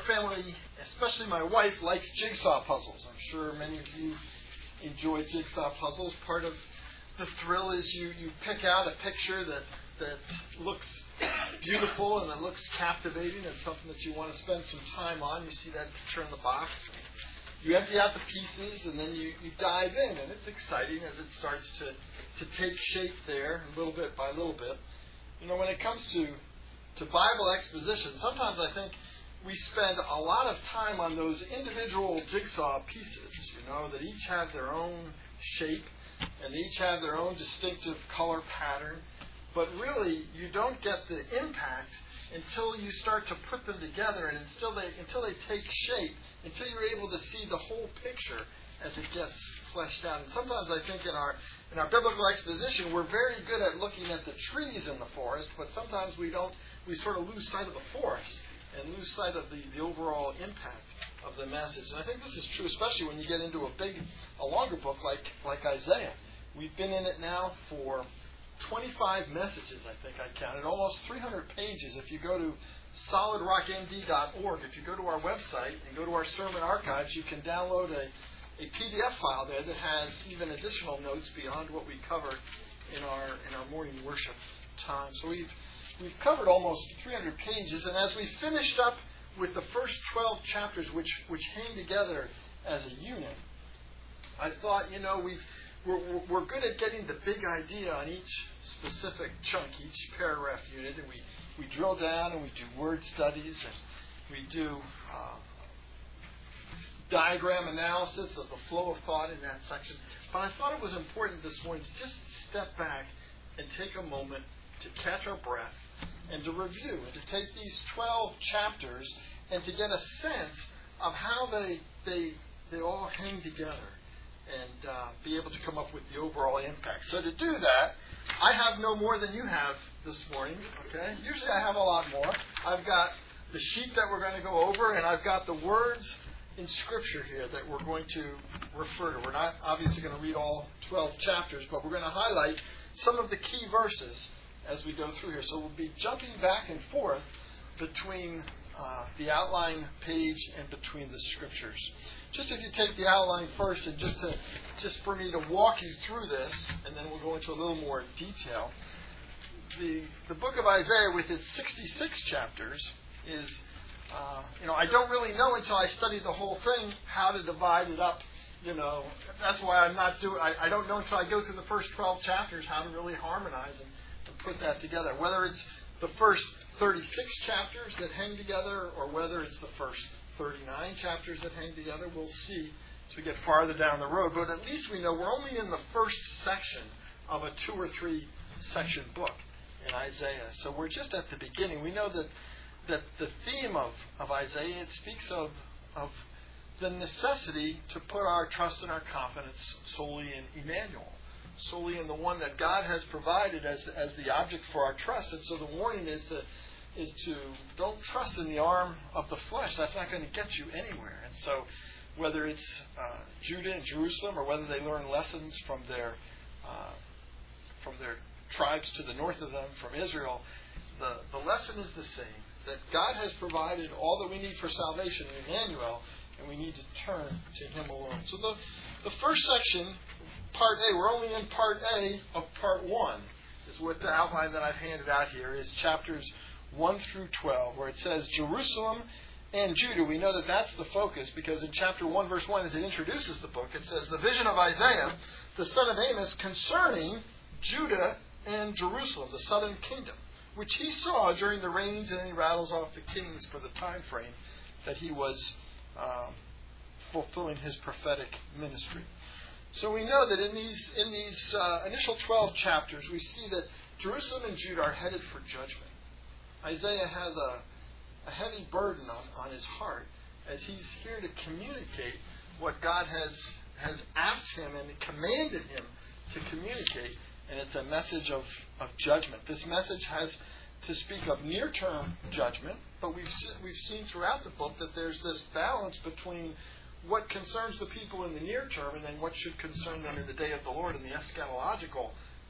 family, especially my wife, likes jigsaw puzzles. I'm sure many of you enjoy jigsaw puzzles. Part of the thrill is you pick out a picture that looks beautiful and that looks captivating and something that you want to spend some time on. You see that picture in the box. You empty out the pieces and then you dive in, and it's exciting as it starts to take shape there little bit by little bit. You know, when it comes to Bible exposition, sometimes I think we spend a lot of time on those individual jigsaw pieces, you know, that each have their own shape and they each have their own distinctive color pattern. But really, you don't get the impact until you start to put them together and until they take shape, until you're able to see the whole picture as it gets fleshed out. And sometimes I think in our biblical exposition, we're very good at looking at the trees in the forest, but sometimes we don't. We sort of lose sight of the forest and lose sight of the overall impact of the message. And I think this is true, especially when you get into a longer book like Isaiah. We've been in it now for 25 messages, I think I counted, almost 300 pages. If you go to solidrockmd.org, if you go to our website and go to our sermon archives, you can download a PDF file there that has even additional notes beyond what we cover in our morning worship time. So we've covered almost 300 pages, and as we finished up with the first 12 chapters, which hang together as a unit, I thought, you know, we're good at getting the big idea on each specific chunk, each paragraph unit, and we drill down and we do word studies and we do diagram analysis of the flow of thought in that section. But I thought it was important this morning to just step back and take a moment to catch our breath and to review and to take these 12 chapters and to get a sense of how they all hang together and be able to come up with the overall impact. So to do that, I have no more than you have this morning. Okay? Usually I have a lot more. I've got the sheet that we're going to go over, and I've got the words in Scripture here that we're going to refer to. We're not obviously going to read all 12 chapters, but we're going to highlight some of the key verses as we go through here. So we'll be jumping back and forth between the outline page and between the Scriptures. Just if you take the outline first, and just for me to walk you through this, and then we'll go into a little more detail. The book of Isaiah, with its 66 chapters, is I don't really know until I study the whole thing how to divide it up. You know, that's why I don't know until I go through the first 12 chapters how to really harmonize and put that together. Whether it's the first 36 chapters that hang together, or whether it's the first 39 chapters that hang together, we'll see as we get farther down the road. But at least we know we're only in the first section of a 2 or 3 section book in Isaiah. So we're just at the beginning. We know that the theme of Isaiah, it speaks of the necessity to put our trust and our confidence solely in Emmanuel, solely in the one that God has provided as the object for our trust. And so the warning is to don't trust in the arm of the flesh. That's not going to get you anywhere. And so whether it's Judah and Jerusalem, or whether they learn lessons from their tribes to the north of them, from Israel, the lesson is the same, that God has provided all that we need for salvation in Emmanuel, and we need to turn to Him alone. So the first section, Part A, we're only in Part A of Part 1, is what the outline that I've handed out here is, chapters 1 through 12, where it says Jerusalem and Judah. We know that that's the focus, because in chapter 1, verse 1, as it introduces the book, it says, the vision of Isaiah, the son of Amos, concerning Judah and Jerusalem, the southern kingdom, which he saw during the reigns, and he rattles off the kings for the time frame that he was fulfilling his prophetic ministry. So we know that in these initial 12 chapters, we see that Jerusalem and Judah are headed for judgment. Isaiah has a heavy burden on his heart as he's here to communicate what God has asked him and commanded him to communicate, and it's a message of judgment. This message has to speak of near-term judgment, but we've seen throughout the book that there's this balance between what concerns the people in the near term and then what should concern them in the day of the Lord, in the eschatological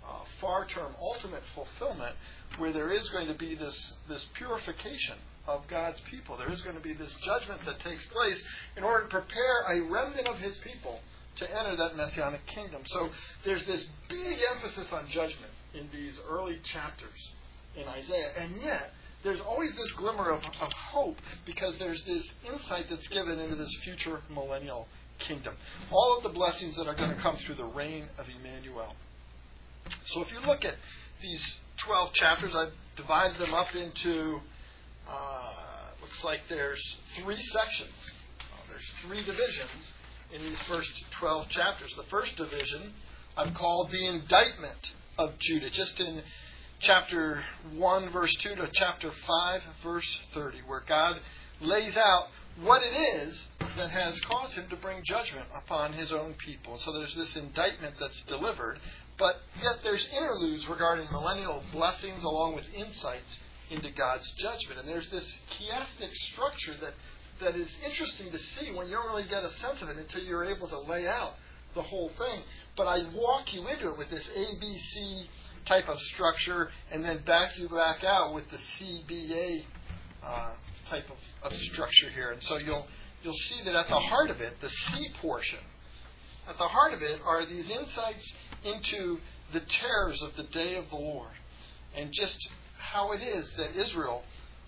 far-term ultimate fulfillment where there is going to be this purification of God's people. There is going to be this judgment that takes place in order to prepare a remnant of his people to enter that Messianic kingdom. So there's this big emphasis on judgment in these early chapters in Isaiah. And yet, there's always this glimmer of hope because there's this insight that's given into this future millennial kingdom. All of the blessings that are going to come through the reign of Emmanuel. So if you look at these 12 chapters, I've divided them up into, looks like there's 3 sections. There's 3 divisions in these first 12 chapters. The first division I've called the indictment of Judah, just in chapter 1, verse 2 to chapter 5, verse 30, where God lays out what it is that has caused him to bring judgment upon his own people. So there's this indictment that's delivered, but yet there's interludes regarding millennial blessings along with insights into God's judgment. And there's this chiastic structure that is interesting to see when you don't really get a sense of it until you're able to lay out the whole thing. But I walk you into it with this ABC type of structure and then back out with the CBA type of structure here. And so you'll see that at the heart of it, the C portion, at the heart of it are these insights into the terrors of the day of the Lord and just how it is that Israel,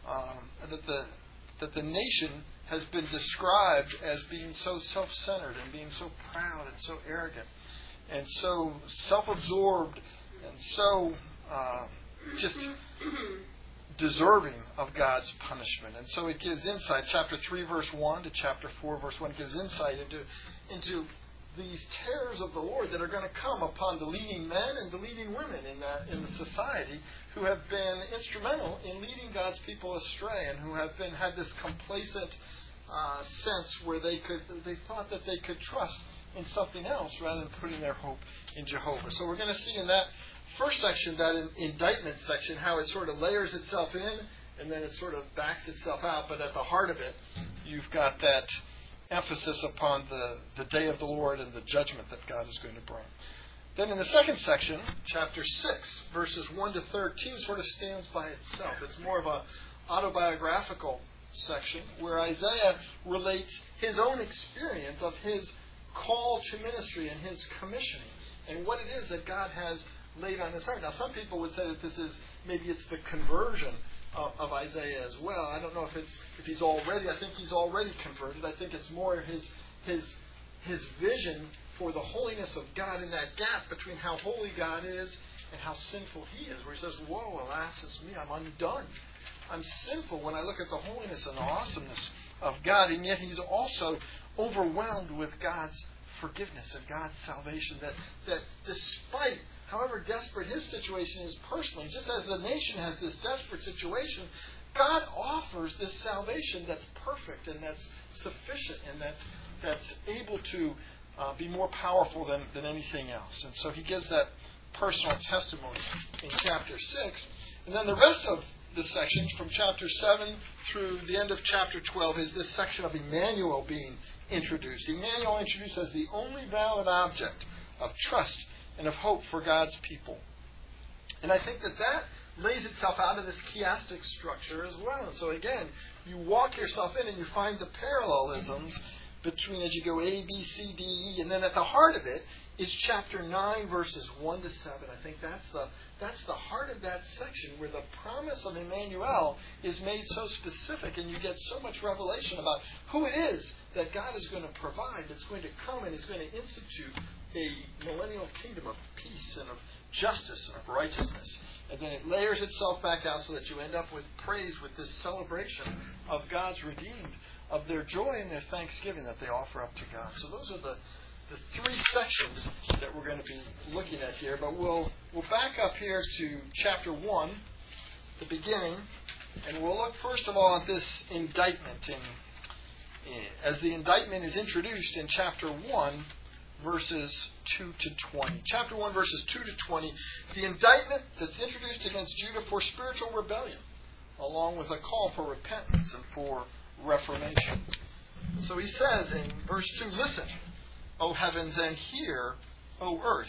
that the nation has been described as being so self-centered and being so proud and so arrogant and so self-absorbed and so just deserving of God's punishment. And so it gives insight. Chapter 3, verse 1 to chapter 4, verse 1 gives insight into these terrors of the Lord that are going to come upon the leading men and the leading women in the society who have been instrumental in leading God's people astray and who have had this complacent sense where they thought that they could trust in something else rather than putting their hope in Jehovah. So we're going to see in that first section, that indictment section, how it sort of layers itself in and then it sort of backs itself out. But at the heart of it, you've got that emphasis upon the day of the Lord and the judgment that God is going to bring. Then in the second section, chapter 6, verses 1 to 13, sort of stands by itself. It's more of an autobiographical section where Isaiah relates his own experience of his call to ministry and his commissioning and what it is that God has laid on his heart. Now, some people would say that maybe it's the conversion of Isaiah as well. I don't know if he's already. I think he's already converted. I think it's more his vision for the holiness of God in that gap between how holy God is and how sinful he is, where he says, "Woe, alas, is me! I'm undone. I'm sinful when I look at the holiness and the awesomeness of God," and yet he's also overwhelmed with God's forgiveness and God's salvation. That despite however desperate his situation is personally, just as the nation has this desperate situation, God offers this salvation that's perfect and that's sufficient and that's able to be more powerful than anything else. And so he gives that personal testimony in chapter 6. And then the rest of the sections from chapter 7 through the end of chapter 12 is this section of Emmanuel being introduced. Emmanuel introduced as the only valid object of trust and of hope for God's people. And I think that lays itself out of this chiastic structure as well. And so again, you walk yourself in and you find the parallelisms between as you go A, B, C, D, E, and then at the heart of it is chapter 9, verses 1 to 7. I think that's the heart of that section where the promise of Emmanuel is made so specific and you get so much revelation about who it is that God is going to provide, that's going to come and is going to institute a millennial kingdom of peace and of justice and of righteousness. And then it layers itself back out so that you end up with praise, with this celebration of God's redeemed, of their joy and their thanksgiving that they offer up to God. So those are the 3 sections that we're going to be looking at here. But we'll back up here to chapter 1, the beginning, and we'll look first of all at this indictment. As the indictment is introduced in chapter 1, verses 2 to 20. Chapter 1, verses 2 to 20, the indictment that's introduced against Judah for spiritual rebellion, along with a call for repentance and for reformation. So he says in verse 2, "Listen, O heavens, and hear, O earth.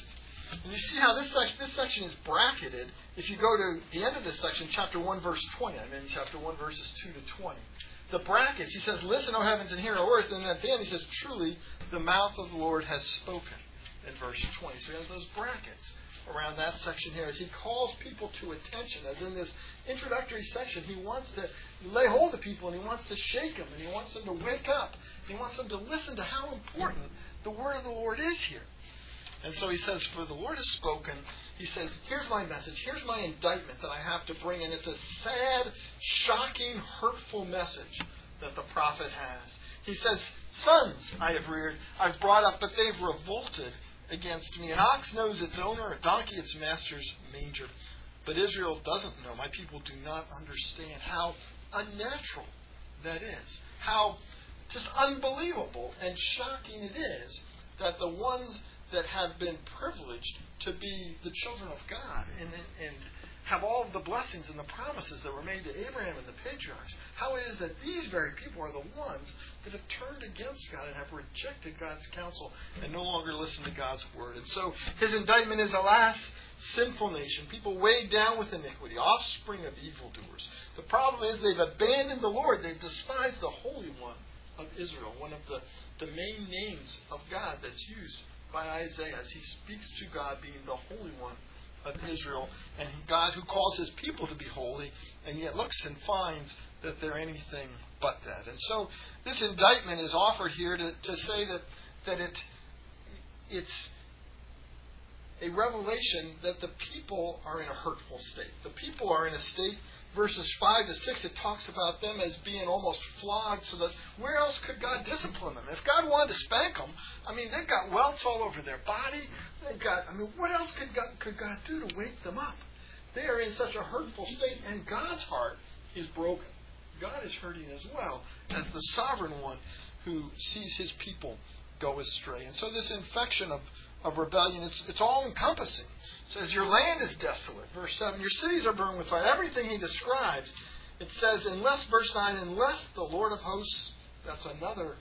And you see how this section is bracketed. If you go to the end of this section, chapter 1, verse 20. I'm in chapter 1, verses 2 to 20. The brackets, he says, listen, O heavens, and hear, O earth. And at the end he says, truly, the mouth of the Lord has spoken, in verse 20. So he has those brackets around that section here as he calls people to attention. As in this introductory section, he wants to lay hold of people, and he wants to shake them, and he wants them to wake up. And he wants them to listen to how important the word of the Lord is here. And so he says, for the Lord has spoken. He says, here's my message. Here's my indictment that I have to bring. And it's a sad, shocking, hurtful message that the prophet has. He says, sons I have reared, I've brought up, but they've revolted against me. An ox knows its owner, a donkey its master's manger. But Israel doesn't know. My people do not understand how unnatural that is. How just unbelievable and shocking it is that the ones that have been privileged to be the children of God and have all of the blessings and the promises that were made to Abraham and the patriarchs, how it is that these very people are the ones that have turned against God and have rejected God's counsel and no longer listen to God's word. And so his indictment is, alas, sinful nation, people weighed down with iniquity, offspring of evildoers. The problem is they've abandoned the Lord. They've despised the Holy One of Israel, one of the main names of God that's used by Isaiah as he speaks to God being the Holy One of Israel, and God who calls his people to be holy, and yet looks and finds that they're anything but that. And so this indictment is offered here to say that it's a revelation that the people are in a hurtful state. The people are in a state, verses 5 to 6, it talks about them as being almost flogged, so that where else could God discipline them? If God wanted to spank them, they've got welts all over their body. What else could God do to wake them up? They are in such a hurtful state, and God's heart is broken. God is hurting as well as the sovereign one who sees his people go astray. And so this infection of rebellion, it's all-encompassing. It says, your land is desolate. Verse 7, your cities are burned with fire. Everything he describes, it says, verse 9, unless the Lord of hosts, that's another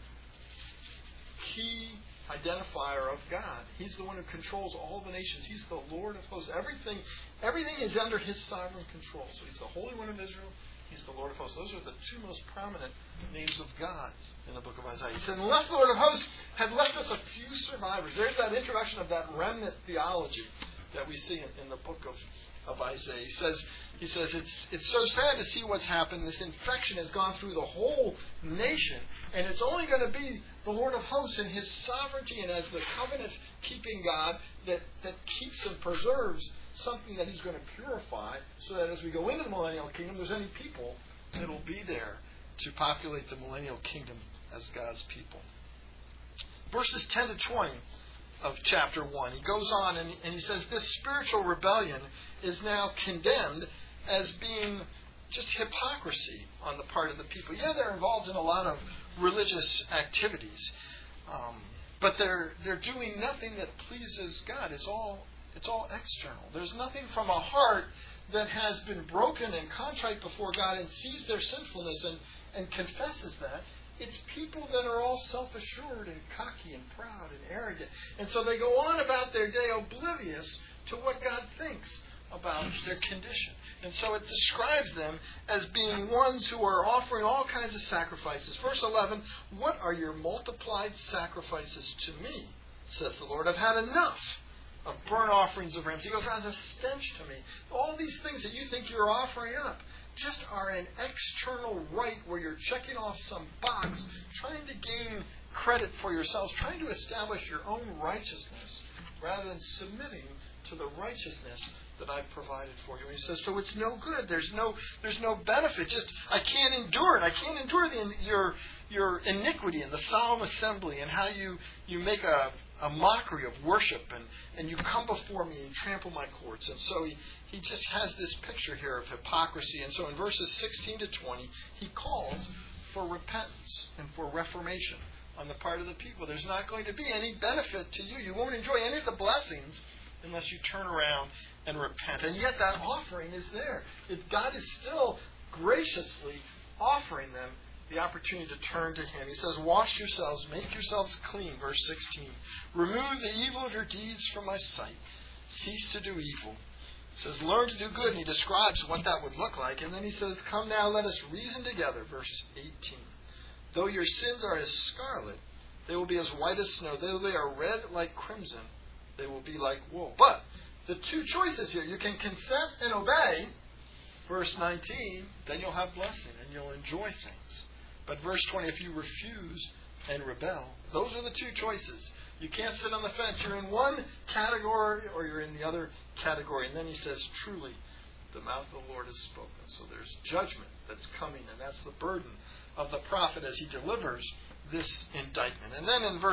key identifier of God. He's the one who controls all the nations. He's the Lord of hosts. Everything is under his sovereign control. So he's the Holy One of Israel. He's the Lord of hosts. Those are the two most prominent names of God in the book of Isaiah. He said, unless the Lord of hosts had left us a few survivors. There's that introduction of that remnant theology that we see in the book of Isaiah. He says it's so sad to see what's happened. This infection has gone through the whole nation, and it's only going to be the Lord of hosts in his sovereignty and as the covenant-keeping God that keeps and preserves something that he's going to purify, so that as we go into the millennial kingdom, there's any people that will be there to populate the millennial kingdom as God's people. Verses 10 to 20 of chapter 1, he goes on and he says this spiritual rebellion is now condemned as being just hypocrisy on the part of the people. Yeah, they're involved in a lot of religious activities, but they're doing nothing that pleases God. It's all external. There's nothing from a heart that has been broken and contrite before God and sees their sinfulness and confesses that. It's people that are all self-assured and cocky and proud and arrogant. And so they go on about their day oblivious to what God thinks about their condition. And so it describes them as being ones who are offering all kinds of sacrifices. Verse 11, what are your multiplied sacrifices to me, says the Lord. I've had enough of burnt offerings of rams. He goes on, as a stench to me. All these things that you think you're offering up just are an external rite where you're checking off some box, trying to gain credit for yourselves, trying to establish your own righteousness rather than submitting to the righteousness that I've provided for you. And he says, so it's no good. There's no benefit. I can't endure it. I can't endure your iniquity in the solemn assembly and how you make a mockery of worship and you come before me and trample my courts. And so he just has this picture here of hypocrisy. And so in verses 16 to 20, he calls for repentance and for reformation on the part of the people. There's not going to be any benefit to you. You won't enjoy any of the blessings unless you turn around and repent. And yet that offering is there. God is still graciously offering them the opportunity to turn to him. He says, wash yourselves, make yourselves clean, verse 16. Remove the evil of your deeds from my sight. cease to do evil. He says, learn to do good, and he describes what that would look like. And then he says, come now, let us reason together, verse 18. Though your sins are as scarlet, they will be as white as snow. Though they are red like crimson, they will be like wool. But the two choices here, you can consent and obey, verse 19, then you'll have blessing and you'll enjoy things. But verse 20, if you refuse and rebel, those are the two choices. You can't sit on the fence. You're in one category or you're in the other category. And then he says, truly, the mouth of the Lord has spoken. So there's judgment that's coming, and that's the burden of the prophet as he delivers this indictment. And then in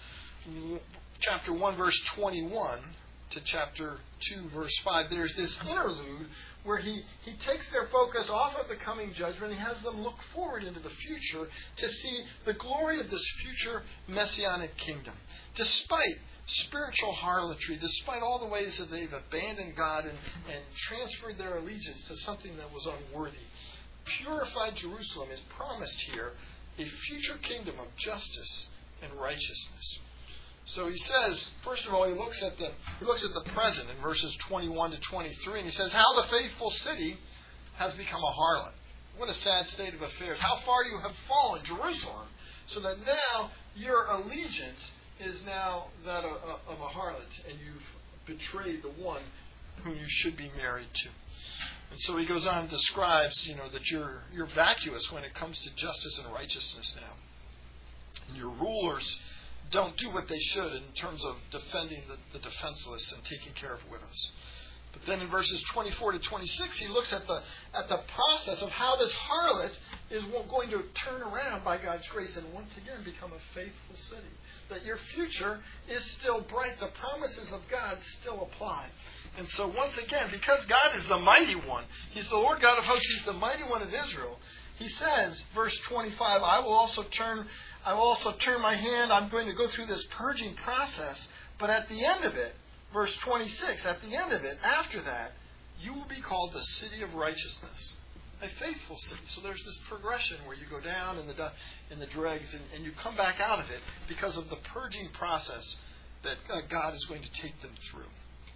chapter 1, verse 21 to chapter 2, verse 5, there's this interlude where he takes their focus off of the coming judgment. He has them look forward into the future to see the glory of this future messianic kingdom. Despite spiritual harlotry, despite all the ways that they've abandoned God and transferred their allegiance to something that was unworthy, purified Jerusalem is promised here a future kingdom of justice and righteousness. So he says, first of all, he looks at the present in verses 21 to 23, and he says, how the faithful city has become a harlot. What a sad state of affairs. How far you have fallen, Jerusalem, so that now your allegiance is now that of a harlot, and you've betrayed the one whom you should be married to. And so he goes on and describes, that you're vacuous when it comes to justice and righteousness now. And your rulers don't do what they should in terms of defending the defenseless and taking care of widows. But then in verses 24 to 26, he looks at the process of how this harlot is going to turn around by God's grace and once again become a faithful city. That your future is still bright. The promises of God still apply. And so once again, because God is the mighty one, He's the Lord God of hosts, He's the mighty one of Israel, He says, verse 25, I will also turn my hand, I'm going to go through this purging process, but at the end of it, verse 26, at the end of it, after that, you will be called the city of righteousness, a faithful city. So there's this progression where you go down in the dregs and you come back out of it because of the purging process that God is going to take them through.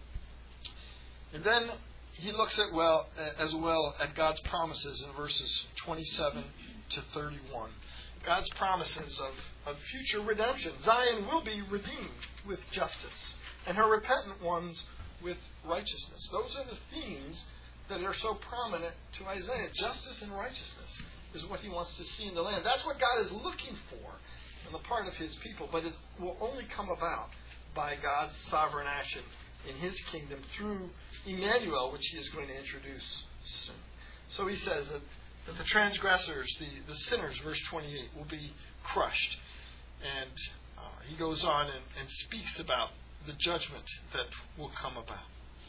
And then he looks as well at God's promises in verses 27 to 31. God's promises of future redemption. Zion will be redeemed with justice, and her repentant ones with righteousness. Those are the themes that are so prominent to Isaiah. Justice and righteousness is what he wants to see in the land. That's what God is looking for on the part of his people, but it will only come about by God's sovereign action in his kingdom through Emmanuel, which he is going to introduce soon. So he says that the transgressors, the sinners, verse 28, will be crushed. And he goes on and speaks about the judgment that will come about.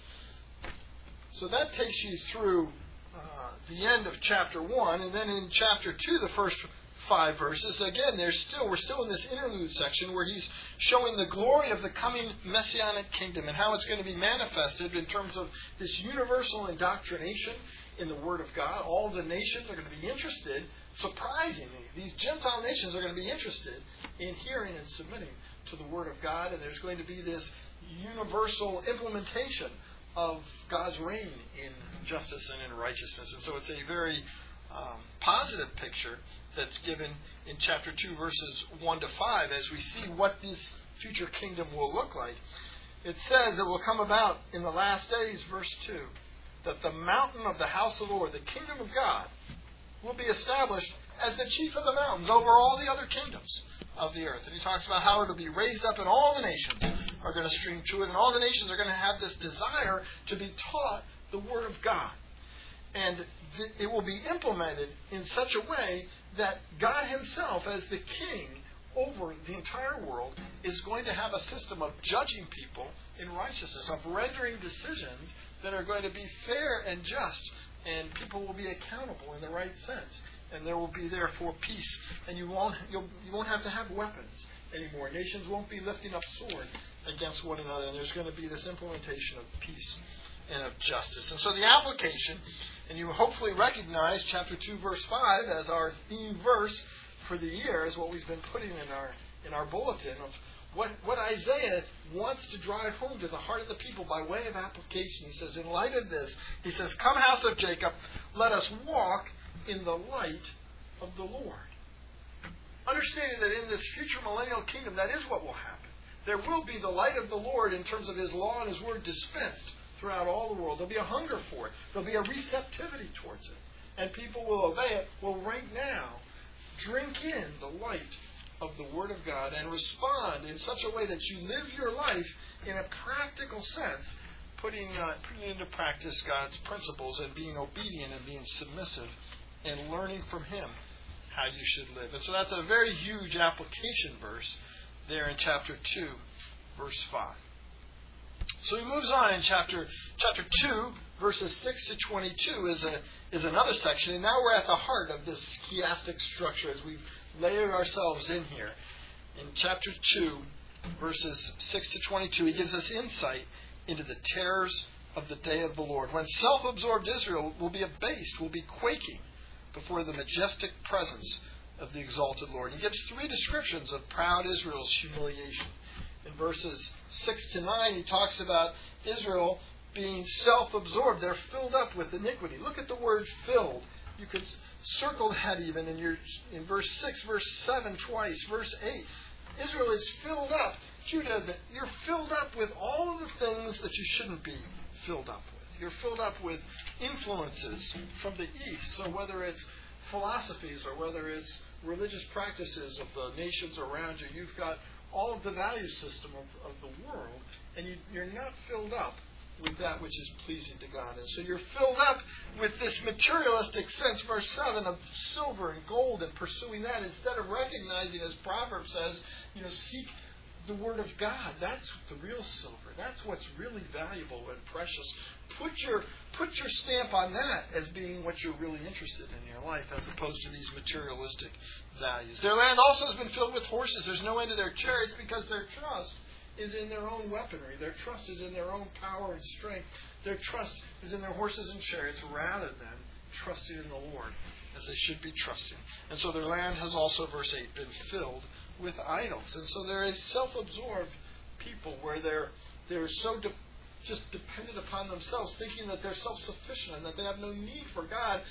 So that takes you through the end of chapter 1. And then in chapter 2, the first 5 verses, again, we're still in this interlude section where he's showing the glory of the coming messianic kingdom and how it's going to be manifested in terms of this universal indoctrination in the Word of God. All the nations are going to be interested, surprisingly, these Gentile nations are going to be interested in hearing and submitting to the Word of God, and there's going to be this universal implementation of God's reign in justice and in righteousness. And so it's a very positive picture that's given in chapter 2, verses 1 to 5, as we see what this future kingdom will look like. It says it will come about in the last days, verse 2, that the mountain of the house of the Lord, the kingdom of God, will be established as the chief of the mountains over all the other kingdoms of the earth. And he talks about how it will be raised up and all the nations are going to stream to it, and all the nations are going to have this desire to be taught the Word of God. And it will be implemented in such a way that God himself, as the king over the entire world, is going to have a system of judging people in righteousness, of rendering decisions that are going to be fair and just, and people will be accountable in the right sense. And there will be, therefore, peace. And you won't have to have weapons anymore. Nations won't be lifting up sword against one another. And there's going to be this implementation of peace and of justice. And so the application, and you hopefully recognize chapter 2, verse 5 as our theme verse for the year, is what we've been putting in our bulletin of what Isaiah wants to drive home to the heart of the people by way of application. He says, in light of this, he says, come house of Jacob, let us walk in the light of the Lord. Understanding that in this future millennial kingdom, that is what will happen. There will be the light of the Lord in terms of His law and His word dispensed throughout all the world. There'll be a hunger for it. There'll be a receptivity towards it. And people will obey it. Well, right now, drink in the light of the Word of God and respond in such a way that you live your life in a practical sense, putting into practice God's principles and being obedient and being submissive and learning from Him how you should live. And so that's a very huge application verse there in chapter 2, verse 5. So he moves on in chapter 2, verses 6 to 22 is another section. And now we're at the heart of this chiastic structure as we've layered ourselves in here. In chapter 2, verses 6 to 22, he gives us insight into the terrors of the day of the Lord, when self-absorbed Israel will be abased, will be quaking before the majestic presence of the exalted Lord. He gives 3 descriptions of proud Israel's humiliation. In verses 6 to 9, he talks about Israel being self-absorbed. They're filled up with iniquity. Look at the word filled. You could circle that even in verse 6, verse 7 twice, verse 8. Israel is filled up. Judah, you're filled up with all of the things that you shouldn't be filled up with. You're filled up with influences from the east. So whether it's philosophies or whether it's religious practices of the nations around you, you've got all of the value system of the world, and you're not filled up with that which is pleasing to God. And so you're filled up with this materialistic sense, verse 7, of silver and gold and pursuing that instead of recognizing, as Proverbs says, seek the Word of God. That's the real silver. That's what's really valuable and precious. Put your stamp on that as being what you're really interested in your life, as opposed to these materialistic values. Their land also has been filled with horses. There's no end to their chariots because their trust is in their own weaponry. Their trust is in their own power and strength. Their trust is in their horses and chariots rather than trusting in the Lord as they should be trusting. And so their land has also, verse 8, been filled with idols. And so there is self-absorbed people where they're so just dependent upon themselves, thinking that they're self-sufficient and that they have no need for God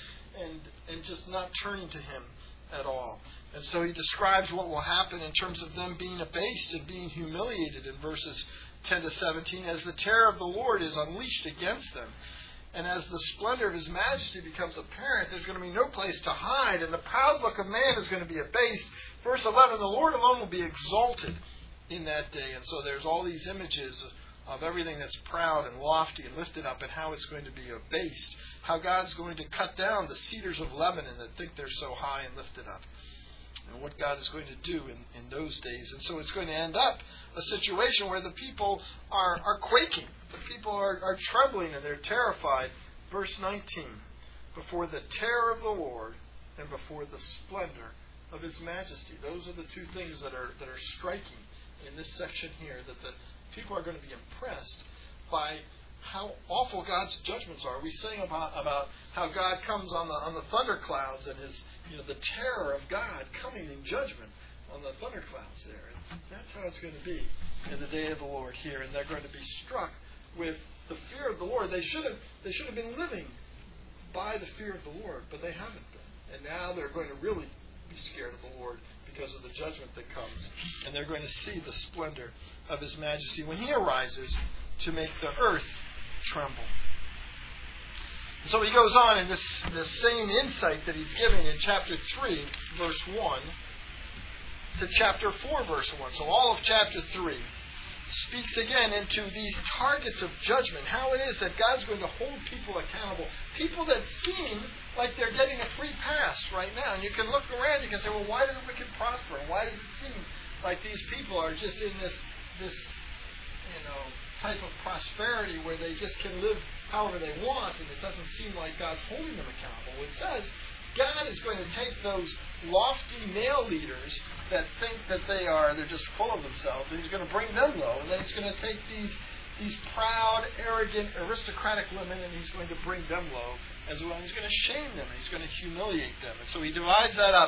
and just not turning to Him at all. And so he describes what will happen in terms of them being abased and being humiliated in verses 10 to 17 as the terror of the Lord is unleashed against them. And as the splendor of His majesty becomes apparent, there's going to be no place to hide, and the proud look of man is going to be abased. Verse 11, the Lord alone will be exalted in that day. And so there's all these images of everything that's proud and lofty and lifted up and how it's going to be abased. How God's going to cut down the cedars of Lebanon that think they're so high and lifted up. And what God is going to do in those days. And so it's going to end up a situation where the people are quaking. The people are trembling and they're terrified. Verse 19, before the terror of the Lord and before the splendor of His majesty. Those are the two things that are striking in this section here, that the people are going to be impressed by how awful God's judgments are. We sing about how God comes on the thunderclouds and His, the terror of God coming in judgment on the thunderclouds there. And that's how it's going to be in the day of the Lord here. And they're going to be struck with the fear of the Lord. They should have been living by the fear of the Lord, but they haven't been. And now they're going to really be scared of the Lord because of the judgment that comes. And they're going to see the splendor of His majesty when He arises to make the earth tremble. So he goes on in this same insight that he's giving in chapter 3, verse 1, to chapter 4, verse 1. So all of chapter 3 speaks again into these targets of judgment, how it is that God's going to hold people accountable. People that seem like they're getting a free pass right now. And you can look around, you can say, well, why does the wicked prosper? And why does it seem like these people are just in this type of prosperity where they just can live however they want, and it doesn't seem like God's holding them accountable? It says God is going to take those lofty male leaders that think that they're just full of themselves, and He's going to bring them low, and then He's going to take these proud, arrogant, aristocratic women, and He's going to bring them low as well. He's going to shame them, and He's going to humiliate them. And so He divides that up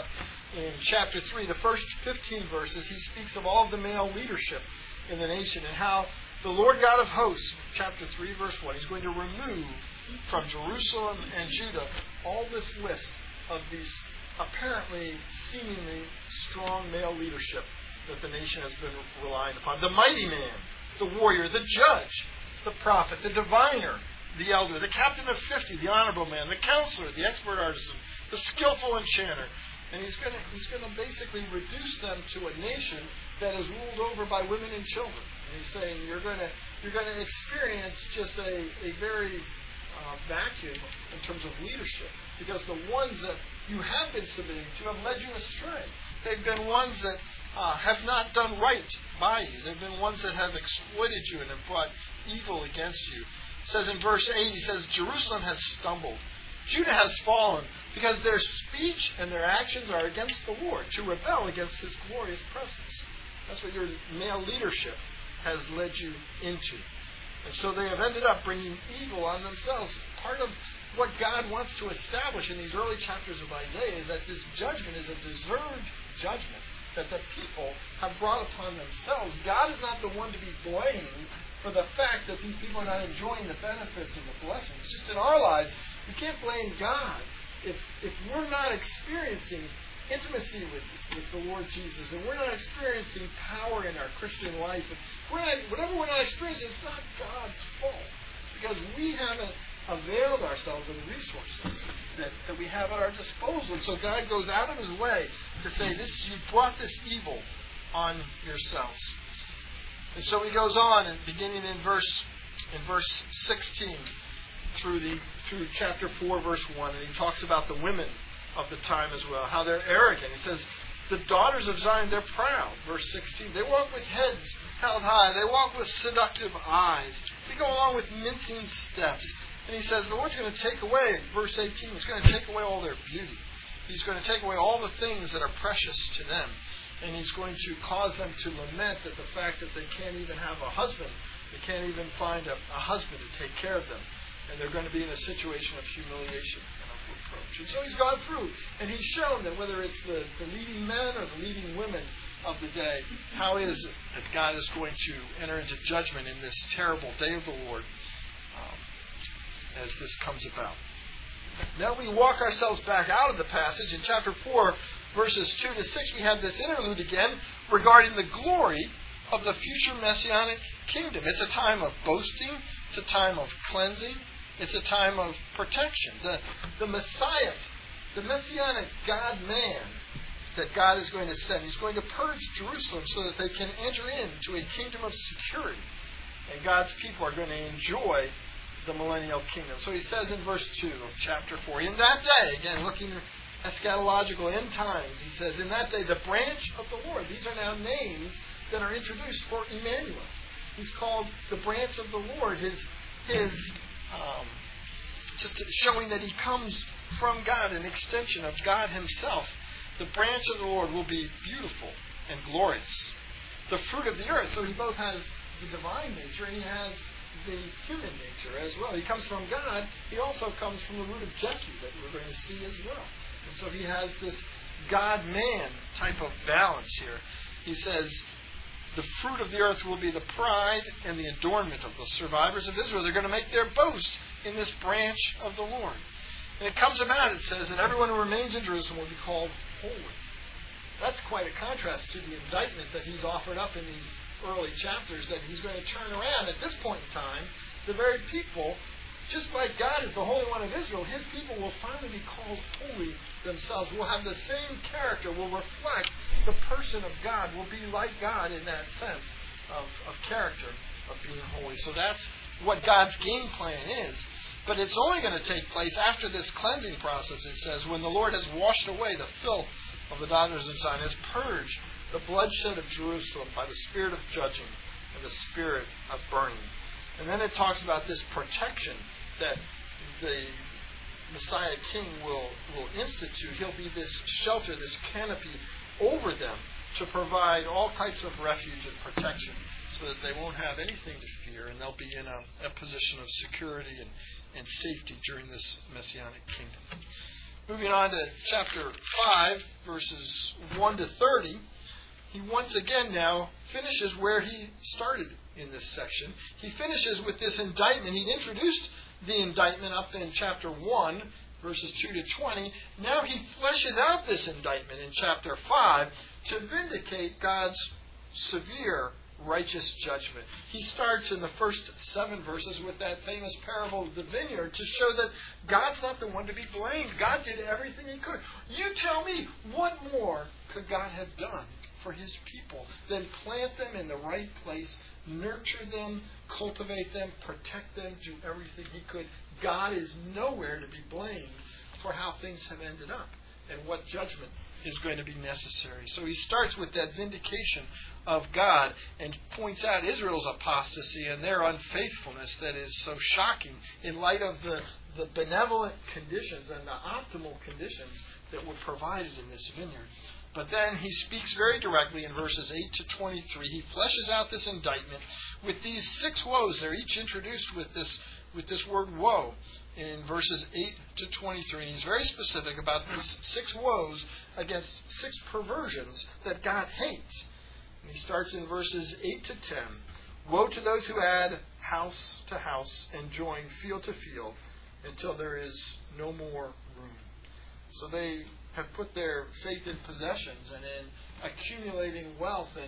in chapter 3, the first 15 verses, he speaks of all of the male leadership in the nation and how the Lord God of hosts, chapter 3, verse 1, he's going to remove from Jerusalem and Judah all this list of these apparently seemingly strong male leadership that the nation has been relying upon. The mighty man, the warrior, the judge, the prophet, the diviner, the elder, the captain of 50, the honorable man, the counselor, the expert artisan, the skillful enchanter. And he's going to basically reduce them to a nation that is ruled over by women and children. And he's saying you're going to experience just a very vacuum in terms of leadership, because the ones that you have been submitting to have led you astray. They've been ones that have not done right by you. They've been ones that have exploited you and have brought evil against you. It says in verse 8, he says, Jerusalem has stumbled. Judah has fallen because their speech and their actions are against the Lord, to rebel against His glorious presence. That's what your male leadership has led you into. And so they have ended up bringing evil on themselves. Part of what God wants to establish in these early chapters of Isaiah is that this judgment is a deserved judgment that the people have brought upon themselves. God is not the one to be blamed for the fact that these people are not enjoying the benefits and the blessings. Just in our lives, we can't blame God if we're not experiencing intimacy with the Lord Jesus, and we're not experiencing power in our Christian life. Whatever we're not experiencing, it's not God's fault. It's because we haven't availed ourselves of the resources that we have at our disposal. And so God goes out of His way to say, you brought this evil on yourselves. And so He goes on, and beginning in verse 16 through chapter 4, verse 1, and he talks about the women of the time as well, how they're arrogant. He says, the daughters of Zion, they're proud. Verse 16, they walk with heads held high. They walk with seductive eyes. They go along with mincing steps. And he says, the Lord's going to take away, verse 18, He's going to take away all their beauty. He's going to take away all the things that are precious to them. And He's going to cause them to lament at the fact that they can't even have a husband. They can't even find a husband to take care of them. And they're going to be in a situation of humiliation and of reproach. And so He's gone through, and He's shown that whether it's the leading men or the leading women of the day, how is it that God is going to enter into judgment in this terrible day of the Lord as this comes about. Now we walk ourselves back out of the passage. In chapter 4, verses 2 to 6, we have this interlude again regarding the glory of the future Messianic kingdom. It's a time of boasting. It's a time of cleansing. It's a time of protection. The Messiah, the Messianic God-man that God is going to send, He's going to purge Jerusalem so that they can enter into a kingdom of security. And God's people are going to enjoy the millennial kingdom. So He says in verse 2 of chapter 4, in that day, again looking eschatological end times, He says, in that day, the branch of the Lord. These are now names that are introduced for Emmanuel. He's called the branch of the Lord. His just showing that He comes from God, an extension of God Himself. The branch of the Lord will be beautiful and glorious. The fruit of the earth. So He both has the divine nature and He has the human nature as well. He comes from God. He also comes from the root of Jesse that we're going to see as well. And so He has this God-man type of balance here. He says, the fruit of the earth will be the pride and the adornment of the survivors of Israel. They're going to make their boast in this branch of the Lord. And it comes about, it says, that everyone who remains in Jerusalem will be called holy. That's quite a contrast to the indictment that He's offered up in these early chapters, that He's going to turn around. At this point in time, the very people, just like God is the Holy One of Israel, His people will finally be called holy themselves, will have the same character, will reflect the person of God, will be like God in that sense of character, of being holy. So that's what God's game plan is. But it's only going to take place after this cleansing process, it says, when the Lord has washed away the filth of the daughters of Zion, has purged the bloodshed of Jerusalem by the spirit of judging and the spirit of burning. And then it talks about this protection that the Messiah King will institute. He'll be this shelter, this canopy over them to provide all types of refuge and protection so that they won't have anything to fear, and they'll be in a position of security and safety during this Messianic kingdom. Moving on to chapter 5, verses 1 to 30, he once again now finishes where he started in this section. He finishes with this indictment. He introduced the indictment up in chapter 1, verses 2 to 20. Now he fleshes out this indictment in chapter 5 to vindicate God's severe righteous judgment. He starts in the first 7 verses with that famous parable of the vineyard to show that God's not the one to be blamed. God did everything he could. You tell me, what more could God have done for his people than plant them in the right place, nurture them, cultivate them, protect them, do everything he could? God is nowhere to be blamed for how things have ended up and what judgment is going to be necessary. So he starts with that vindication of God and points out Israel's apostasy and their unfaithfulness that is so shocking in light of the benevolent conditions and the optimal conditions that were provided in this vineyard. But then he speaks very directly in verses 8 to 23. He fleshes out this indictment with these 6 woes. They're each introduced with this word woe in verses 8 to 23. And he's very specific about these 6 woes against 6 perversions that God hates. And he starts in verses 8 to 10. Woe to those who add house to house and join field to field until there is no more room. So they have put their faith in possessions and in accumulating wealth and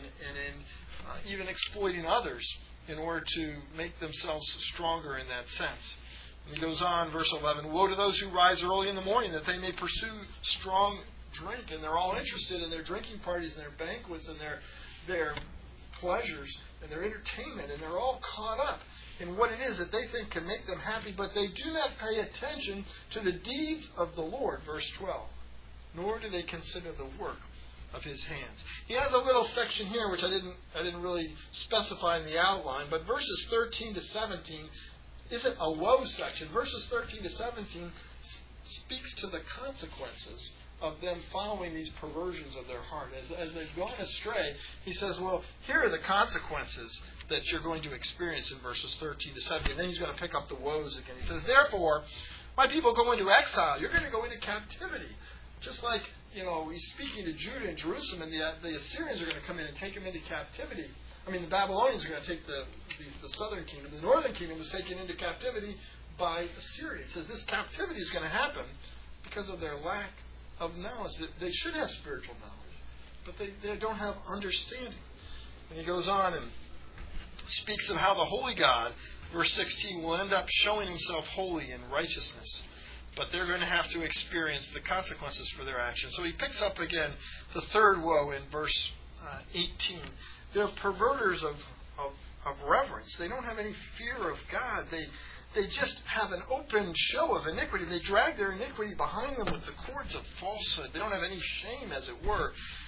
in even exploiting others in order to make themselves stronger in that sense. And he goes on, verse 11, woe to those who rise early in the morning that they may pursue strong drink. And they're all interested in their drinking parties and their banquets and their pleasures and their entertainment. And they're all caught up in what it is that they think can make them happy. But they do not pay attention to the deeds of the Lord, verse 12. Nor do they consider the work of his hands. He has a little section here which I didn't really specify in the outline, but verses 13 to 17 isn't a woe section. Verses 13 to 17 speaks to the consequences of them following these perversions of their heart. As they've gone astray, he says, well, here are the consequences that you're going to experience in verses 13 to 17. Then he's going to pick up the woes again. He says, therefore, my people go into exile. You're going to go into captivity. Just like, he's speaking to Judah and Jerusalem, and the Assyrians are going to come in and take them into captivity. The Babylonians are going to take the southern kingdom. The northern kingdom was taken into captivity by Assyria. He says this captivity is going to happen because of their lack of knowledge. They should have spiritual knowledge, but they don't have understanding. And he goes on and speaks of how the holy God, verse 16, will end up showing himself holy in righteousness. But they're going to have to experience the consequences for their actions. So he picks up again the third woe in verse 18. They're perverters of reverence. They don't have any fear of God. They just have an open show of iniquity. They drag their iniquity behind them with the cords of falsehood. They don't have any shame, as it were.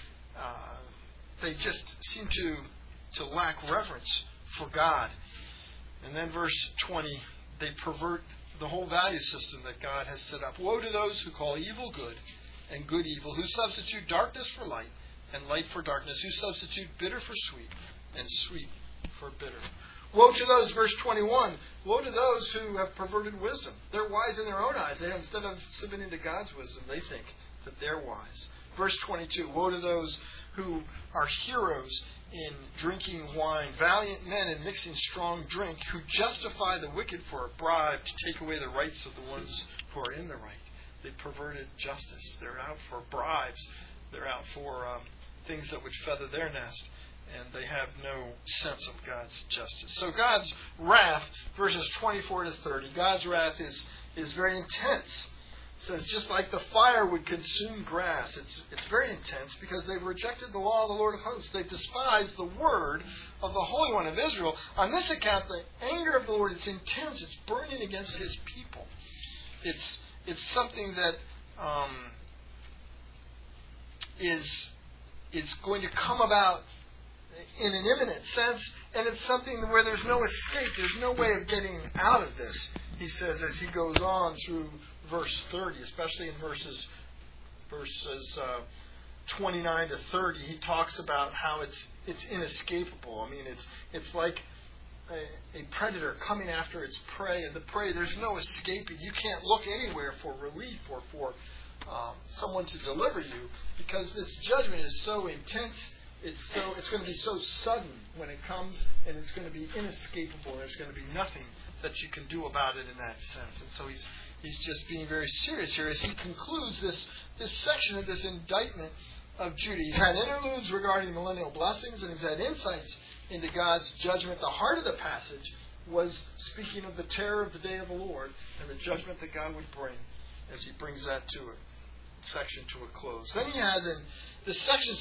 They just seem to lack reverence for God. And then verse 20, they pervert the whole value system that God has set up. Woe to those who call evil good and good evil, who substitute darkness for light and light for darkness, who substitute bitter for sweet and sweet for bitter. Woe to those, verse 21, woe to those who have perverted wisdom. They're wise in their own eyes. Instead of submitting to God's wisdom, they think that they're wise. Verse 22, woe to those who are heroes in drinking wine, valiant men in mixing strong drink, who justify the wicked for a bribe to take away the rights of the ones who are in the right. They perverted justice. They're out for bribes. They're out for things that would feather their nest, and they have no sense of God's justice. So God's wrath, verses 24 to 30, God's wrath is very intense. It says, just like the fire would consume grass. It's very intense because they've rejected the law of the Lord of hosts. They've despised the word of the Holy One of Israel. On this account, the anger of the Lord is intense. It's burning against his people. It's something that is going to come about in an imminent sense, and it's something where there's no escape. There's no way of getting out of this, he says, as he goes on through verse 30, especially in verses 29 to 30, he talks about how it's inescapable. It's like a predator coming after its prey, and the prey, there's no escaping. You can't look anywhere for relief or for someone to deliver you, because this judgment is so intense. It's going to be so sudden when it comes, and it's going to be inescapable. There's going to be nothing that you can do about it in that sense. And so he's just being very serious here as he concludes this section of this indictment of Judah. He's had interludes regarding millennial blessings, and he's had insights into God's judgment. The heart of the passage was speaking of the terror of the day of the Lord and the judgment that God would bring as he brings that section to a close. Then he has in this second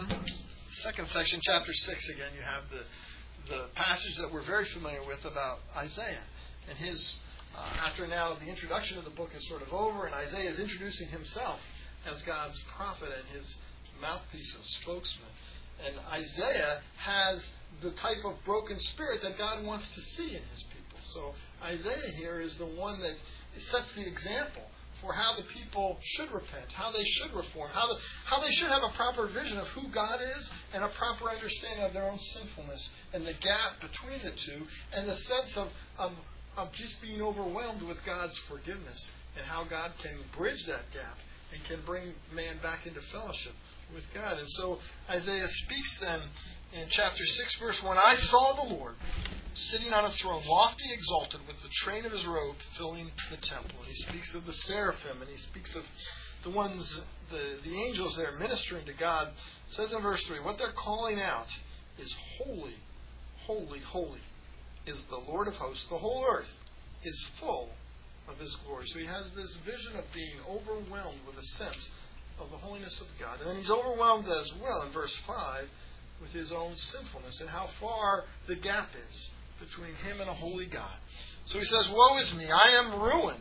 section, chapter 6, again, you have the passage that we're very familiar with about Isaiah. And his, after now the introduction of the book is sort of over, and Isaiah is introducing himself as God's prophet and his mouthpiece and spokesman. And Isaiah has the type of broken spirit that God wants to see in his people. So Isaiah here is the one that sets the example for how the people should repent, how they should reform, how they should have a proper vision of who God is and a proper understanding of their own sinfulness and the gap between the two and the sense of just being overwhelmed with God's forgiveness and how God can bridge that gap and can bring man back into fellowship with God. And so Isaiah speaks then in chapter 6, verse 1, I saw the Lord sitting on a throne, lofty, exalted, with the train of his robe filling the temple. And he speaks of the seraphim, and he speaks of the ones, the angels there ministering to God. It says in verse 3, what they're calling out is holy, holy, holy is the Lord of hosts. The whole earth is full of his glory. So he has this vision of being overwhelmed with a sense of the holiness of God. And then he's overwhelmed as well in verse 5 with his own sinfulness and how far the gap is between him and a holy God. So he says, woe is me, I am ruined.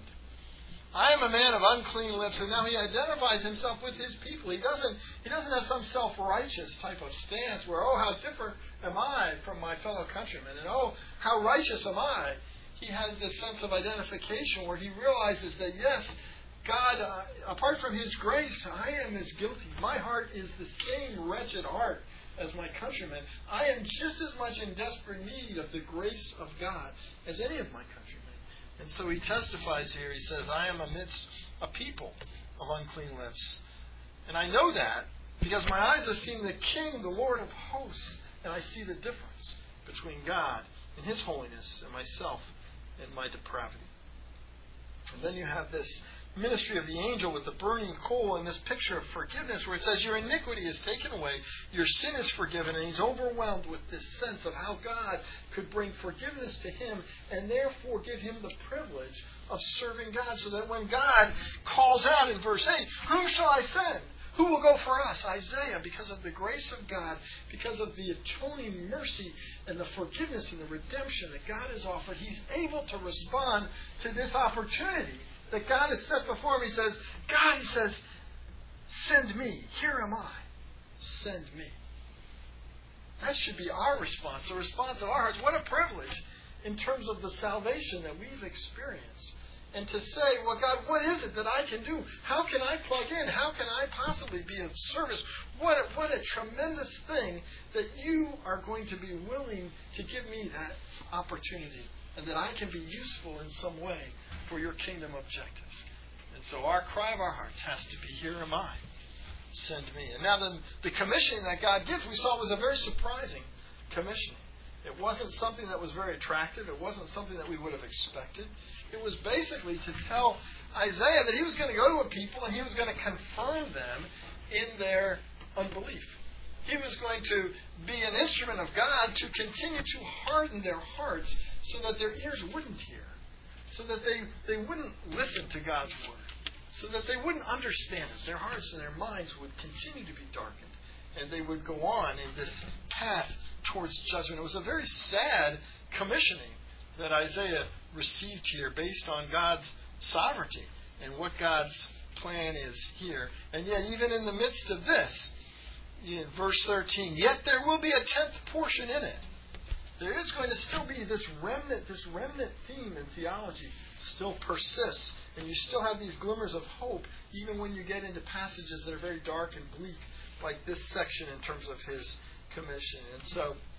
I am a man of unclean lips. And now he identifies himself with his people. He doesn't have some self-righteous type of stance where, oh, how different am I from my fellow countrymen, and oh, how righteous am I. He has this sense of identification where he realizes that, yes, God, apart from his grace, I am as guilty. My heart is the same wretched heart as my countrymen. I am just as much in desperate need of the grace of God as any of my countrymen. And so he testifies here. He says, I am amidst a people of unclean lips. And I know that because my eyes have seen the King, the Lord of hosts, and I see the difference between God and his holiness and myself and my depravity. And then you have this ministry of the angel with the burning coal and this picture of forgiveness where it says your iniquity is taken away, your sin is forgiven, and he's overwhelmed with this sense of how God could bring forgiveness to him and therefore give him the privilege of serving God, so that when God calls out in verse 8, whom shall I send? Who will go for us? Isaiah, because of the grace of God, because of the atoning mercy and the forgiveness and the redemption that God has offered, he's able to respond to this opportunity that God has set before him. He says, God, he says, send me. Here am I. Send me. That should be our response, the response of our hearts. What a privilege in terms of the salvation that we've experienced. And to say, well, God, what is it that I can do? How can I plug in? How can I possibly be of service? What a tremendous thing that you are going to be willing to give me that opportunity and that I can be useful in some way for your kingdom objectives. And so our cry of our hearts has to be, here am I, send me. And now the commissioning that God gives, we saw was a very surprising commissioning. It wasn't something that was very attractive. It wasn't something that we would have expected. It was basically to tell Isaiah that he was going to go to a people and he was going to confirm them in their unbelief. He was going to be an instrument of God to continue to harden their hearts so that their ears wouldn't hear, so that they wouldn't listen to God's word, so that they wouldn't understand it. Their hearts and their minds would continue to be darkened, and they would go on in this path towards judgment. It was a very sad commissioning that Isaiah received here based on God's sovereignty and what God's plan is here. And yet, even in the midst of this, in verse 13, yet there will be a 10th portion in it. There is going to still be this remnant theme in theology still persists. And you still have these glimmers of hope, even when you get into passages that are very dark and bleak, like this section in terms of his commission. And so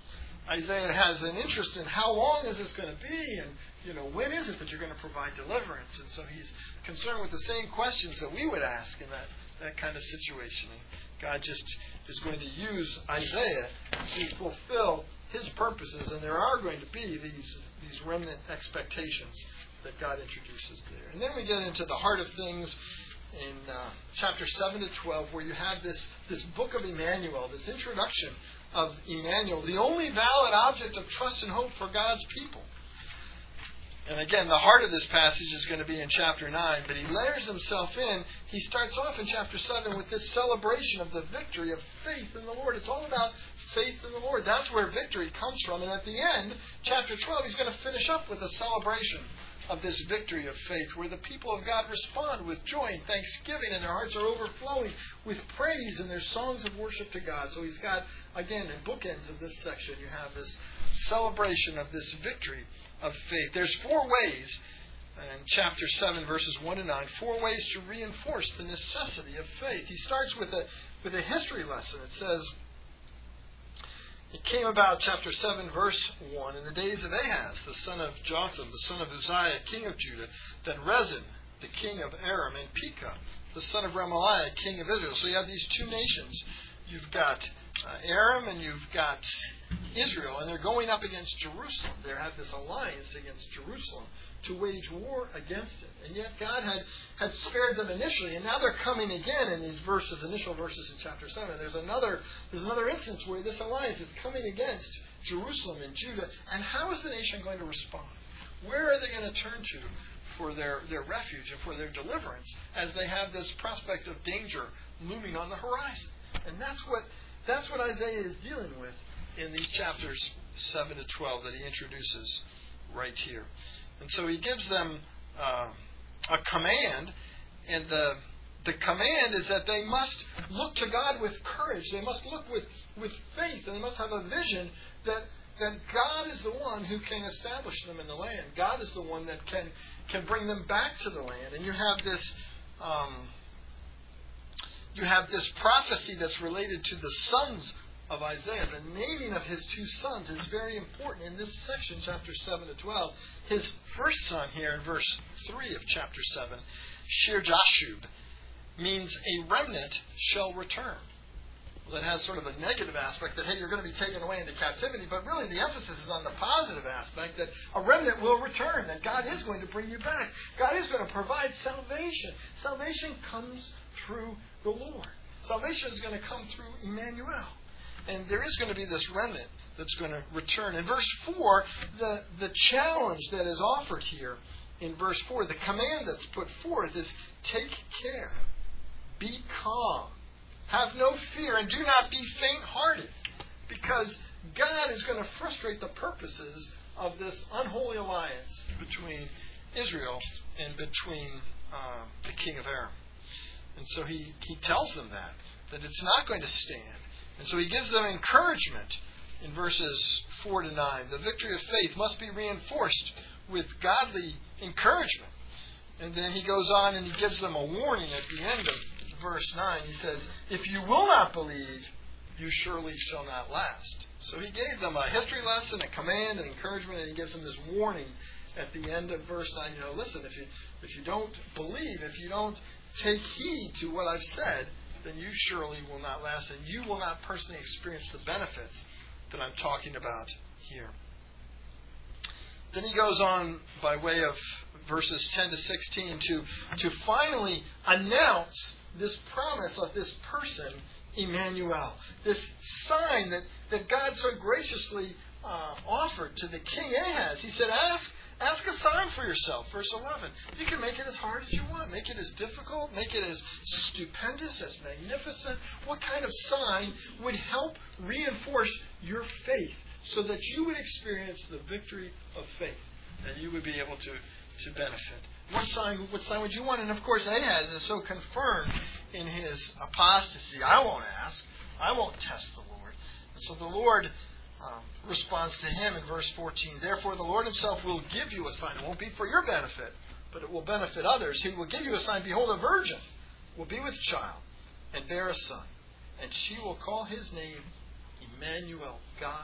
Isaiah has an interest in how long is this going to be, and when is it that you're going to provide deliverance? And so he's concerned with the same questions that we would ask in that kind of situation. And God just is going to use Isaiah to fulfill his purposes, and there are going to be these remnant expectations that God introduces there. And then we get into the heart of things in chapter 7 to 12, where you have this book of Emmanuel, this introduction of Emmanuel, the only valid object of trust and hope for God's people. And again, the heart of this passage is going to be in chapter 9, but he layers himself in. He starts off in chapter 7 with this celebration of the victory of faith in the Lord. It's all about faith in the Lord. That's where victory comes from. And at the end, chapter 12, he's going to finish up with a celebration of this victory of faith, where the people of God respond with joy and thanksgiving, and their hearts are overflowing with praise and their songs of worship to God. So he's got, again, in bookends of this section, you have this celebration of this victory of faith. There's 4 ways in chapter 7, verses 1 to 9, 4 ways to reinforce the necessity of faith. He starts with a history lesson. It says, it came about, chapter 7, verse 1, in the days of Ahaz, the son of Jotham, the son of Uzziah, king of Judah, that Rezin, the king of Aram, and Pekah, the son of Remaliah, king of Israel. So you have these 2 nations. You've got Aram and you've got Israel, and they're going up against Jerusalem. They have this alliance against Jerusalem to wage war against it. And yet God had spared them initially, and now they're coming again in these initial verses in chapter 7. There's another instance where this alliance is coming against Jerusalem and Judah. And how is the nation going to respond? Where are they going to turn to for their refuge and for their deliverance as they have this prospect of danger looming on the horizon? And that's what Isaiah is dealing with in these chapters 7 to 12 that he introduces right here. And so he gives them a command, and the command is that they must look to God with courage. They must look with faith, and they must have a vision that God is the one who can establish them in the land. God is the one that can bring them back to the land. And you have this prophecy that's related to the sons of Isaiah. The naming of his 2 sons is very important in this section, chapter 7 to 12. His first son here in verse 3 of chapter 7, Shir-Jashub, means a remnant shall return. Well, that has sort of a negative aspect that, hey, you're going to be taken away into captivity, but really the emphasis is on the positive aspect that a remnant will return, that God is going to bring you back. God is going to provide salvation. Salvation comes through the Lord. Salvation is going to come through Emmanuel. And there is going to be this remnant that's going to return. In verse 4, the challenge that is offered here in verse 4, the command that's put forth is, take care, be calm, have no fear, and do not be faint-hearted, because God is going to frustrate the purposes of this unholy alliance between Israel and between the king of Aram. And so he tells them that it's not going to stand. And so he gives them encouragement in verses 4 to 9. The victory of faith must be reinforced with godly encouragement. And then he goes on and he gives them a warning at the end of verse 9. He says, if you will not believe, you surely shall not last. So he gave them a history lesson, a command, an encouragement, and he gives them this warning at the end of verse 9. Listen, if you don't believe, if you don't take heed to what I've said, then you surely will not last, and you will not personally experience the benefits that I'm talking about here. Then he goes on by way of verses 10 to 16 to finally announce this promise of this person, Emmanuel. This sign that God so graciously offered to the king Ahaz. He said, ask a sign for yourself. Verse 11. You can make it as hard as you want. Make it as difficult. Make it as stupendous, as magnificent. What kind of sign would help reinforce your faith so that you would experience the victory of faith and you would be able to benefit? What sign would you want? And of course, Ahaz is so confirmed in his apostasy. I won't ask. I won't test the Lord. And so the Lord responds to him in verse 14. Therefore, the Lord himself will give you a sign. It won't be for your benefit, but it will benefit others. He will give you a sign. Behold, a virgin will be with child and bear a son, and she will call his name Emmanuel, God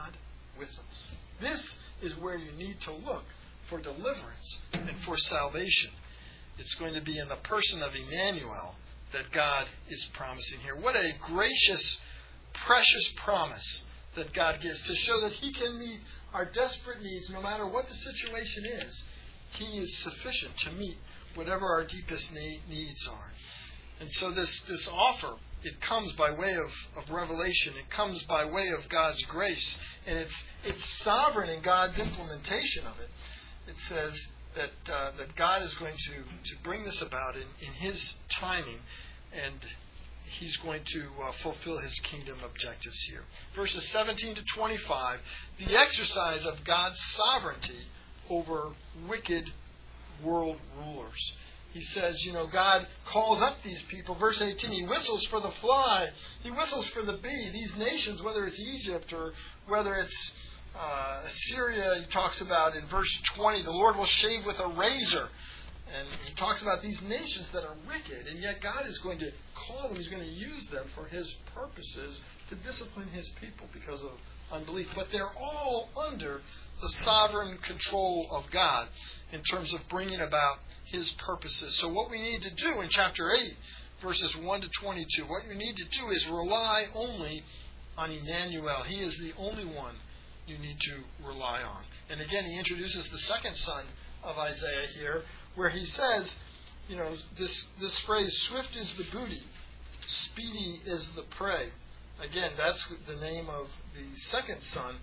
with us. This is where you need to look for deliverance and for salvation. It's going to be in the person of Emmanuel that God is promising here. What a gracious, precious promise that God gives to show that He can meet our desperate needs no matter what the situation is. He is sufficient to meet whatever our deepest needs are. And so this offer, it comes by way of revelation. It comes by way of God's grace. And it's sovereign in God's implementation of it. It says that God is going to bring this about in His timing, and He's going to fulfill His kingdom objectives here. Verses 17 to 25, the exercise of God's sovereignty over wicked world rulers. He says, God calls up these people. Verse 18, He whistles for the fly. He whistles for the bee. These nations, whether it's Egypt or whether it's Assyria, he talks about in verse 20, the Lord will shave with a razor. And he talks about these nations that are wicked, and yet God is going to call them, He's going to use them for His purposes to discipline His people because of unbelief. But they're all under the sovereign control of God in terms of bringing about His purposes. So what we need to do in chapter 8, verses 1 to 22, what you need to do is rely only on Emmanuel. He is the only one you need to rely on. And again, he introduces the second son of Isaiah here, where he says, this phrase, swift is the booty, speedy is the prey. Again, that's the name of the second son,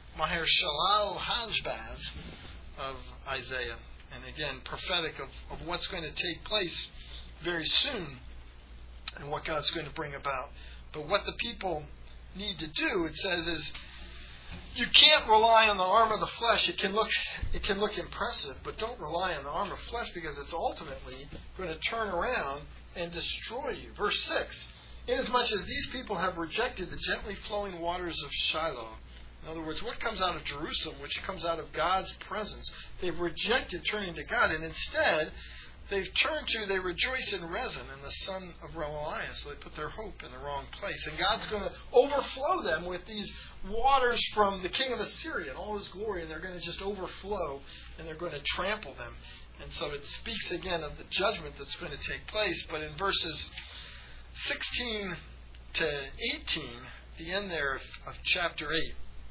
Maher-shalal-Hash-Baz, of Isaiah. And again, prophetic of what's going to take place very soon and what God's going to bring about. But what the people need to do, it says, is you can't rely on the arm of the flesh. It can look impressive, but don't rely on the arm of flesh, because it's ultimately going to turn around and destroy you. Verse 6, inasmuch as these people have rejected the gently flowing waters of Shiloh. In other words, what comes out of Jerusalem, which comes out of God's presence, they've rejected turning to God, and instead they rejoice in Rezin and the son of Remaliah. So they put their hope in the wrong place. And God's going to overflow them with these waters from the king of Assyria and all his glory, and they're going to just overflow, and they're going to trample them. And so it speaks again of the judgment that's going to take place. But in verses 16 to 18, the end there of chapter 8,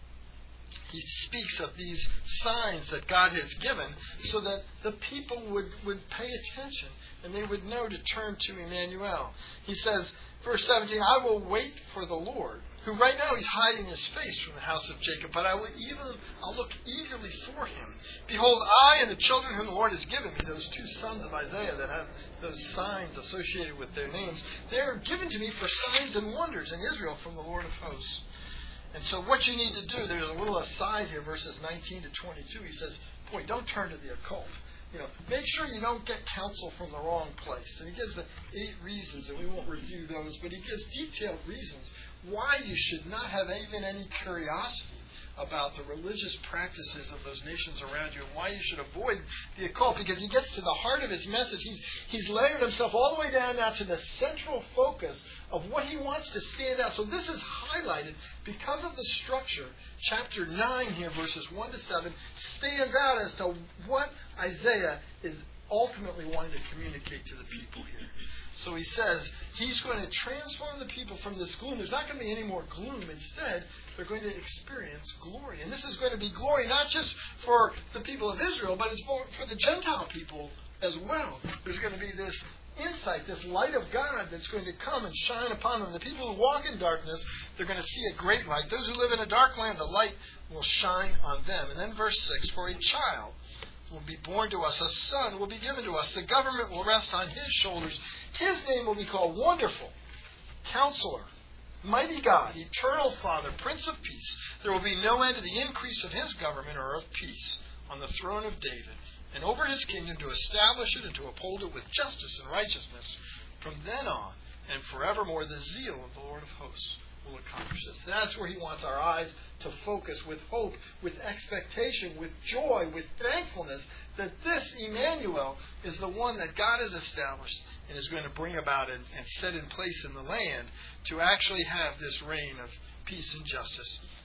he speaks of these signs that God has given so that the people would pay attention and they would know to turn to Emmanuel. He says, verse 17, I will wait for the Lord, who right now He's hiding His face from the house of Jacob, but I'll look eagerly for Him. Behold, I and the children whom the Lord has given me, those two sons of Isaiah that have those signs associated with their names, they are given to me for signs and wonders in Israel from the Lord of hosts. And so what you need to do, there's a little aside here, verses 19 to 22. He says, boy, don't turn to the occult. Make sure you don't get counsel from the wrong place. And he gives 8 reasons, and we won't review those, but he gives detailed reasons why you should not have even any curiosity about the religious practices of those nations around you, and why you should avoid the occult, because he gets to the heart of his message. He's layered himself all the way down now to the central focus of what he wants to stand out. So this is highlighted because of the structure. Chapter 9 here, verses 1 to 7, stands out as to what Isaiah is ultimately wanting to communicate to the people here. So he says he's going to transform the people from this gloom. There's not going to be any more gloom. Instead, they're going to experience glory. And this is going to be glory not just for the people of Israel, but it's for the Gentile people as well. There's going to be this insight, this light of God that's going to come and shine upon them. The people who walk in darkness, they're going to see a great light. Those who live in a dark land, the light will shine on them. And then verse 6, for a child will be born to us, a son will be given to us. The government will rest on His shoulders. His name will be called Wonderful, Counselor, Mighty God, Eternal Father, Prince of Peace. There will be no end to the increase of His government or of peace on the throne of David, and over His kingdom, to establish it and to uphold it with justice and righteousness from then on and forevermore. The zeal of the Lord of hosts will accomplish this. That's where He wants our eyes to focus, with hope, with expectation, with joy, with thankfulness, that this Emmanuel is the one that God has established and is going to bring about and set in place in the land to actually have this reign of peace and justice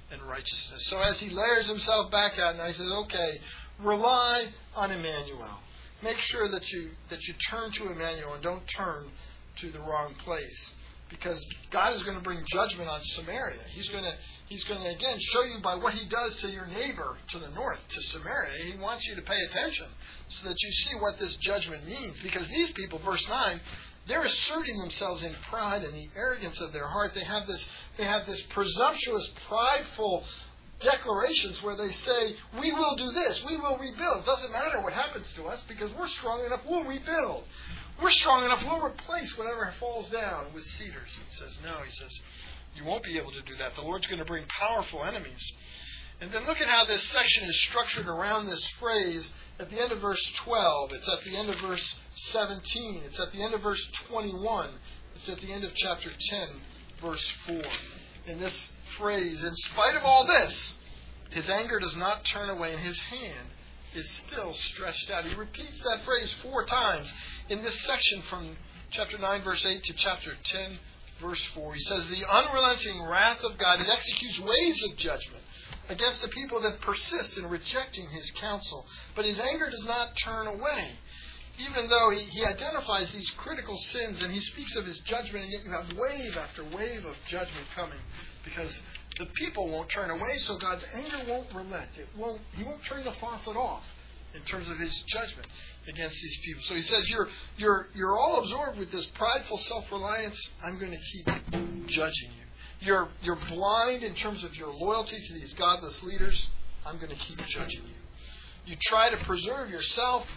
and righteousness. So as he layers himself back out, now he says, okay, rely on Emmanuel. Make sure that you turn to Emmanuel and don't turn to the wrong place. Because God is going to bring judgment on Samaria. He's going to again show you by what he does to your neighbor to the north, to Samaria. He wants you to pay attention so that you see what this judgment means. Because these people, verse 9, they're asserting themselves in pride and the arrogance of their heart. They have this presumptuous, prideful declarations where they say, we will do this, we will rebuild. It doesn't matter what happens to us because we're strong enough, we'll rebuild. We're strong enough, we'll replace whatever falls down with cedars. He says, no, you won't be able to do that. The Lord's going to bring powerful enemies. And then look at how this section is structured around this phrase at the end of verse 12. It's at the end of verse 17. It's at the end of verse 21. It's at the end of chapter 10, verse 4. In this phrase, in spite of all this, his anger does not turn away and his hand is still stretched out. He repeats that phrase 4 times in this section from chapter 9, verse 8 to chapter 10, verse 4. He says, the unrelenting wrath of God, it executes waves of judgment against the people that persist in rejecting his counsel. But his anger does not turn away. Even though he identifies these critical sins and he speaks of his judgment, and yet you have wave after wave of judgment coming because the people won't turn away, so God's anger won't relent. He won't turn the faucet off in terms of his judgment against these people. So he says, you're all absorbed with this prideful self-reliance. I'm going to keep judging you. You're blind in terms of your loyalty to these godless leaders. I'm going to keep judging you. You try to preserve yourself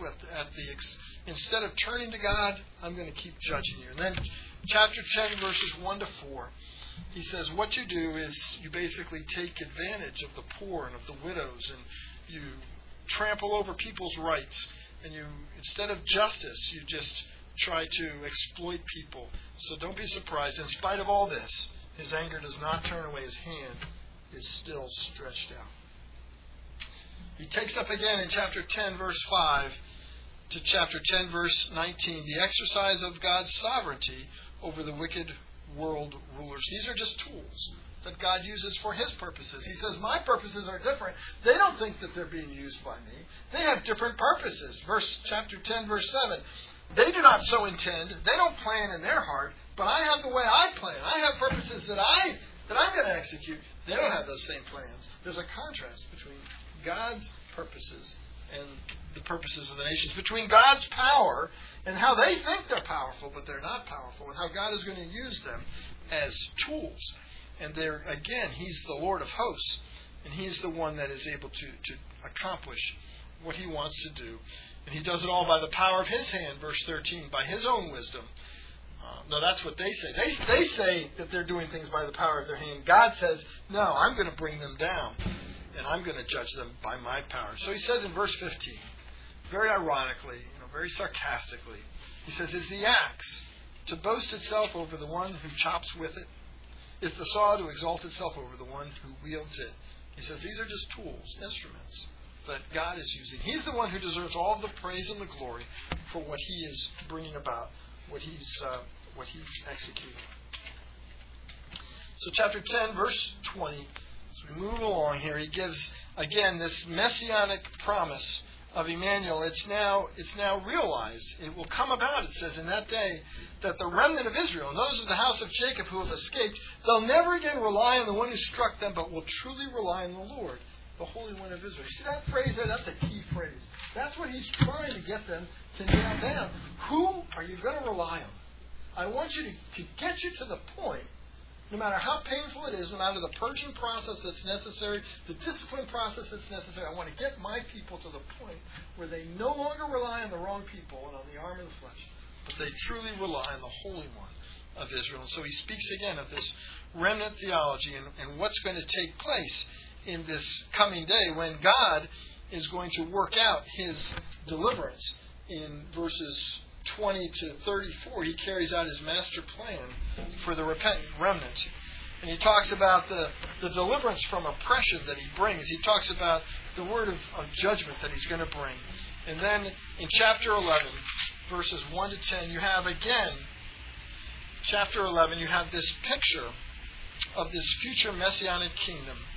instead of turning to God. I'm going to keep judging you. And then chapter 10, verses 1 to 4. He says, what you do is you basically take advantage of the poor and of the widows, and you trample over people's rights, and instead of justice, you just try to exploit people. So don't be surprised. In spite of all this, his anger does not turn away. His hand is still stretched out. He takes up again in chapter 10, verse 5 to chapter 10, verse 19, the exercise of God's sovereignty over the wicked world rulers. These are just tools that God uses for his purposes. He says, my purposes are different. They don't think that they're being used by me. They have different purposes. Chapter 10, verse 7. They do not so intend. They don't plan in their heart, but I have the way I plan. I have purposes that I'm going to execute. They don't have those same plans. There's a contrast between God's purposes and the purposes of the nations, between God's power and how they think they're powerful, but they're not powerful, and how God is going to use them as tools. And again, he's the Lord of hosts, and he's the one that is able to accomplish what he wants to do. And he does it all by the power of his hand, verse 13, by his own wisdom. No, that's what they say. They say that they're doing things by the power of their hand. God says, no, I'm going to bring them down, and I'm going to judge them by my power. So he says in verse 15, very ironically, very sarcastically, he says, is the axe to boast itself over the one who chops with it? Is the saw to exalt itself over the one who wields it? He says these are just tools, instruments that God is using. He's the one who deserves all of the praise and the glory for what he is bringing about, what he's executing. So chapter 10, verse 20, as we move along here, he gives, again, this messianic promise of Emmanuel. It's now realized. It will come about, it says, in that day, that the remnant of Israel, and those of the house of Jacob who have escaped, they'll never again rely on the one who struck them, but will truly rely on the Lord, the Holy One of Israel. You see that phrase there? That's a key phrase. That's what he's trying to get them to nail down. Who are you going to rely on? I want you to get you to the point, no matter how painful it is, no matter the purging process that's necessary, the discipline process that's necessary, I want to get my people to the point where they no longer rely on the wrong people and on the arm of the flesh, but they truly rely on the Holy One of Israel. And so he speaks again of this remnant theology and what's going to take place in this coming day when God is going to work out his deliverance. In verses 20 to 34, he carries out his master plan for the repentant remnant. And he talks about the deliverance from oppression that he brings. He talks about the word of judgment that he's going to bring. And then in chapter 11, verses 1 to 10, you have again, chapter 11, you have this picture of this future messianic kingdom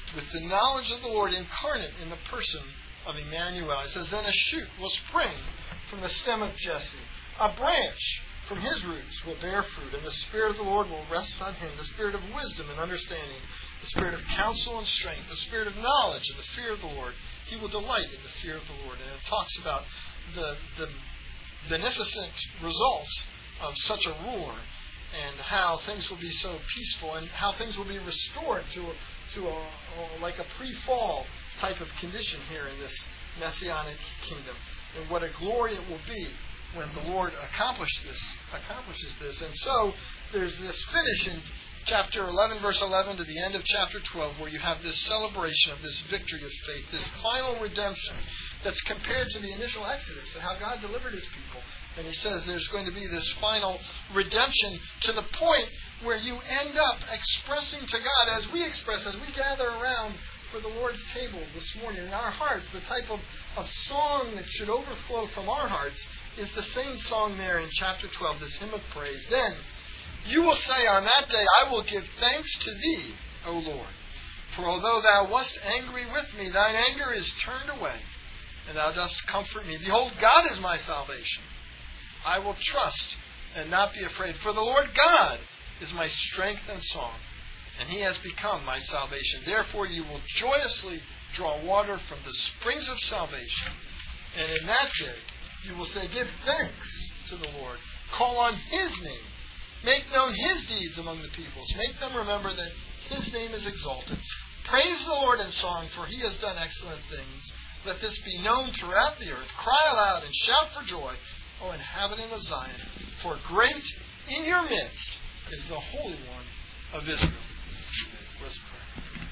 with the knowledge of the Lord incarnate in the person of Emmanuel. It says, then a shoot will spring from the stem of Jesse. A branch from his roots will bear fruit, and the Spirit of the Lord will rest on him, the Spirit of wisdom and understanding, the Spirit of counsel and strength, the Spirit of knowledge and the fear of the Lord. He will delight in the fear of the Lord. And it talks about the beneficent results of such a ruler, and how things will be so peaceful, and how things will be restored to like a pre-fall type of condition here in this Messianic kingdom. And what a glory it will be when the Lord accomplishes this. And so there's this finish in chapter 11, verse 11 to the end of chapter 12, where you have this celebration of this victory of faith, this final redemption that's compared to the initial Exodus and how God delivered his people. And he says there's going to be this final redemption to the point where you end up expressing to God, as we gather around for the Lord's table this morning in our hearts, the type of song that should overflow from our hearts is the same song there in chapter 12, this hymn of praise. Then you will say on that day, I will give thanks to thee, O Lord. For although thou wast angry with me, thine anger is turned away, and thou dost comfort me. Behold, God is my salvation. I will trust and not be afraid. For the Lord God is my strength and song, and he has become my salvation. Therefore you will joyously draw water from the springs of salvation. And in that day you will say, give thanks to the Lord. Call on his name. Make known his deeds among the peoples. Make them remember that his name is exalted. Praise the Lord in song, for he has done excellent things. Let this be known throughout the earth. Cry aloud and shout for joy, O inhabitant of Zion. For great in your midst is the Holy One of Israel. Let's pray.